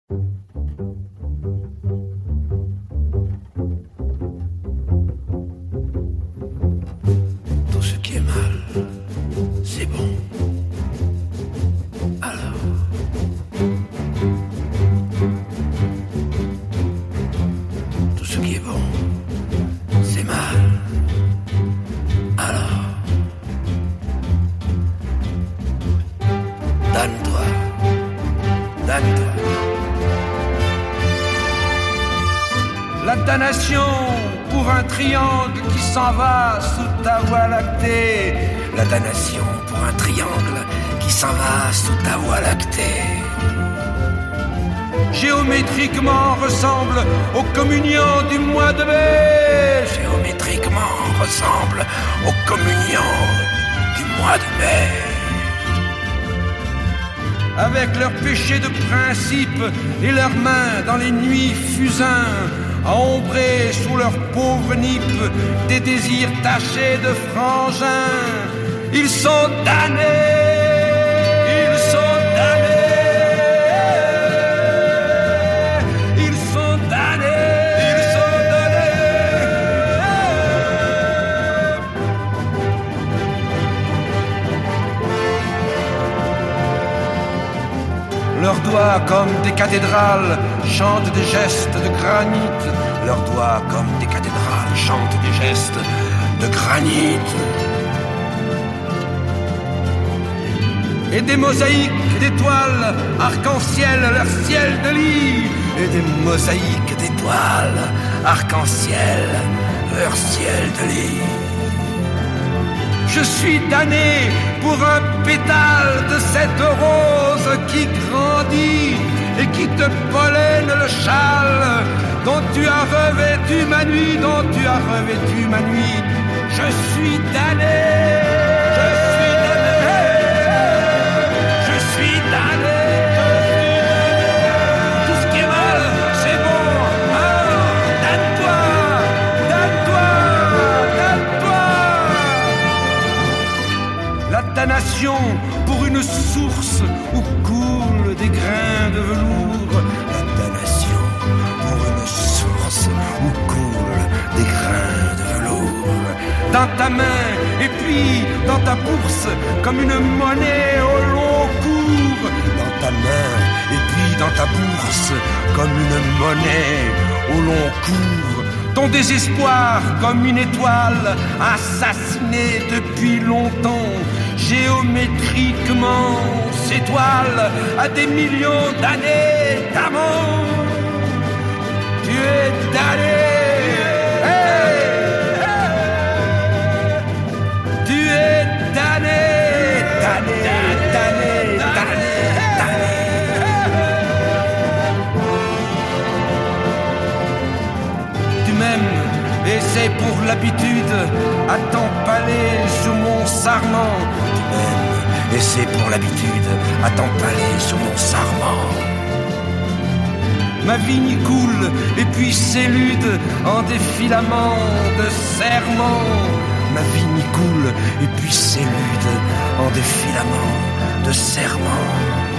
Tout ce qui est mal, c'est bon. Alors, tout ce qui est bon, c'est mal. Alors, donne-toi, donne-toi. La damnation pour un triangle qui s'en va sous ta voie lactée. La damnation pour un triangle qui s'en va sous ta voie lactée. Géométriquement ressemble aux communions du mois de mai. Géométriquement ressemble aux communions du mois de mai. Avec leurs péchés de principe et leurs mains dans les nuits fusains, à ombrer sous leurs pauvres nippes des désirs tachés de frangins. Ils sont damnés. Ils sont damnés. Ils sont damnés. Ils sont damnés. Leurs doigts comme des cathédrales chantent des gestes de granit. Leurs doigts comme des cathédrales chantent des gestes de granit. Et des mosaïques d'étoiles, arc-en-ciel, leur ciel de lit. Et des mosaïques d'étoiles, arc-en-ciel, leur ciel de lit. Je suis damné pour un pétale de cette rose qui grandit et qui te pollène le châle dont tu as revêtu ma nuit, dont tu as revêtu ma nuit. Je suis damné. Je suis damné. Tout ce qui est mal, c'est bon. Alors, donne-toi, donne-toi, donne-toi. La damnation pour une source où coulent des grains de velours. La damnation pour une source où coulent des grains de velours. Dans ta main et puis dans ta bourse comme une monnaie au long cours. Dans ta main et puis dans ta bourse comme une monnaie au long cours. Ton désespoir comme une étoile assassinée depuis longtemps. Géométriquement s'étoile à des millions d'années d'amant. Tu es damné. Tu es damné, damné, damné, damné, damné. Tu m'aimes et c'est pour l'habitude à t'empaler sur mon sarment. Tu m'aimes et c'est pour l'habitude à t'empaler sur mon sarment. Ma vigne coule et puis s'élude en des filaments de serment. Ma vigne coule et puis s'élude en des filaments de serment.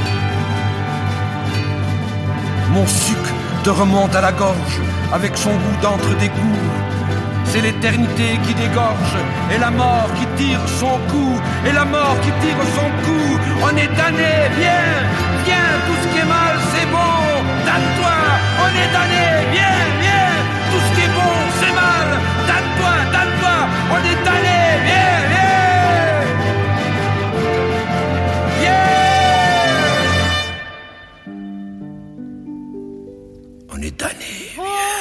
Mon suc te remonte à la gorge avec son goût d'entre des goûts. C'est l'éternité qui dégorge et la mort qui tire son coup. Et la mort qui tire son coup. On est damné, viens, viens, tout ce qui est mal c'est bon. Donne-toi, on est damné, viens, viens, tout ce qui est bon c'est mal. Donne-toi, donne-toi, on est damné, viens, viens. Yeah. On est damné, viens.